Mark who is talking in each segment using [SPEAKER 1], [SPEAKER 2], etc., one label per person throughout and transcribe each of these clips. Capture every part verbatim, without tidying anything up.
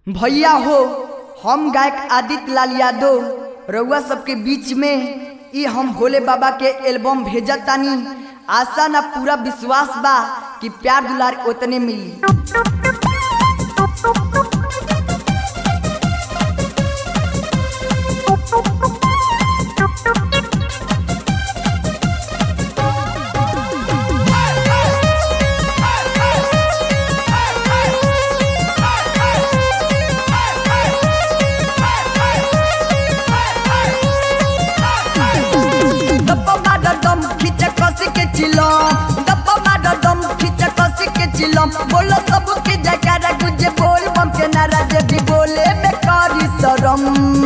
[SPEAKER 1] भैया हो, हम गायक आदित्य लाल यादव रउआ सबके बीच में ई हम भोले बाबा के एल्बम भेजत तानी। आशा ना पूरा विश्वास बा कि प्यार दुलार उतने मिली। बोलो सबके जयकारा गुजे बोल बम के नारा जब बोले में करी शरम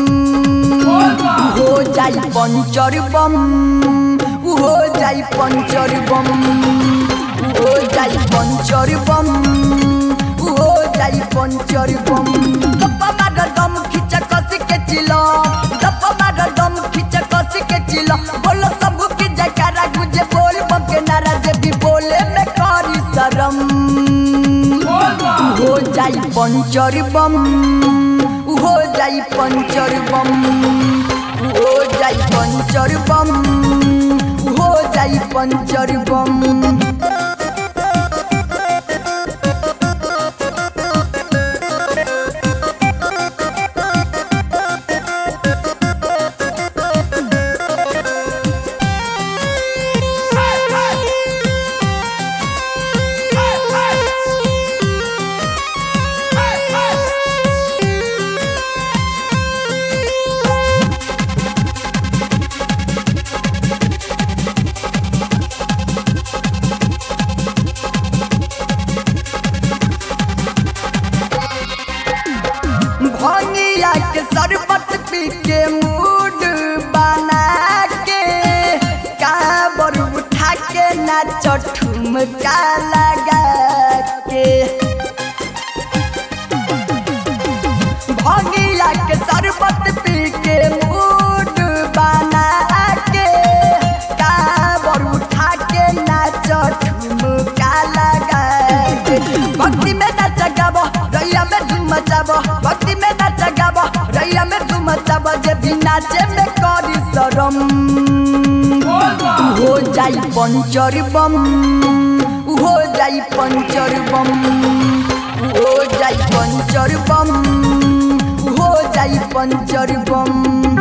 [SPEAKER 1] हो जाई पंचर बम, हो जाई पंचर बम, हो जाई पंचर बम, हो जाई पंचर बम। दप्पा मार दम खींच कस के चिलो, दप्पा मार दम खींच कस के चिलो। बोलो सबके जयकारा गुजे बोल बम के नारा जब बोले में करी शरम हो जाई पंचर बम, हो जाई पंचर बम, हो जाई पंचर बम, हो जाई पंचर बम। भंगिया के शरबत पी के मूड बना के काबर उठा के नाच ठुमका लगा के। भंगिया के शरबत पी के मूड बना के काबर उठा के नाच ठुमका लगा के। भक्ति में नाच गाबो रैया में धूम मचाबो, भक्ति में नाच गाबो रैया में धूम मचाबो। जे भी नाचे में करी शरम हो जाई पंचर बम, हो जाई पंचर बम, हो जाई पंचर बम, हो जाई पंचर बम।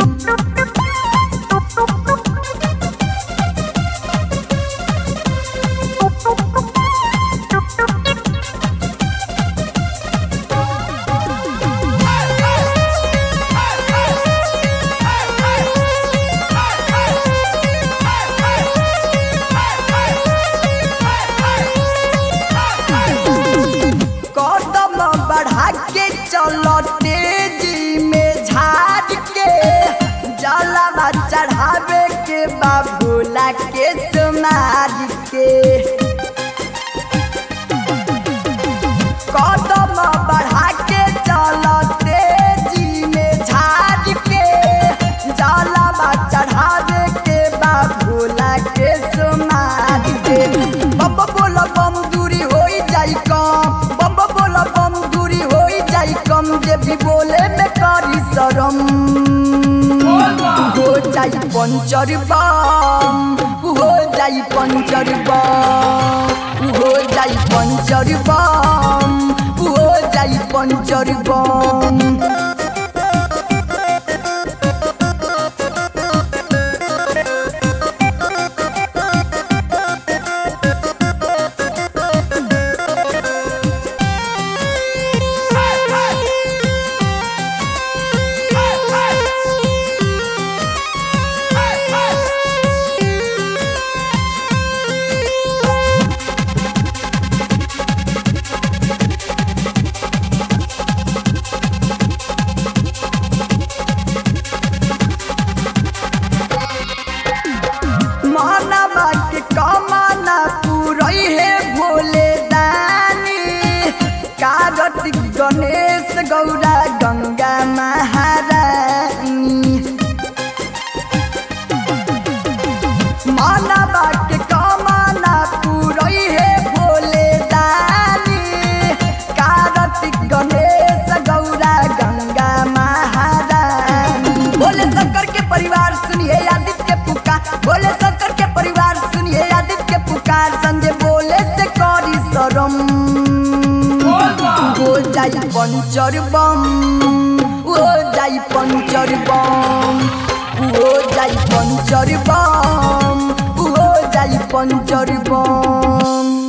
[SPEAKER 1] चलो तेजी में झाड़ के जलवा चढ़ावे के बाबूला के समाज के। कदम बढ़ा के चलो तेजी में झाड़ के जलवा चढ़ावे के बाबूला के समाज के। बम बोलो बम दूरी हो जाई कम, बम बोलो बम दूरी हो जाई कम। जे भी बोले में करी शरम हो जाई पंचर बम, हो जाई पंचर बम, हो जाई पंचर बम, हो जाई पंचर बम। जाई पंचर बम हो जाई पंचर बम हो जाई पंचर बम हो जाई पंचर बम।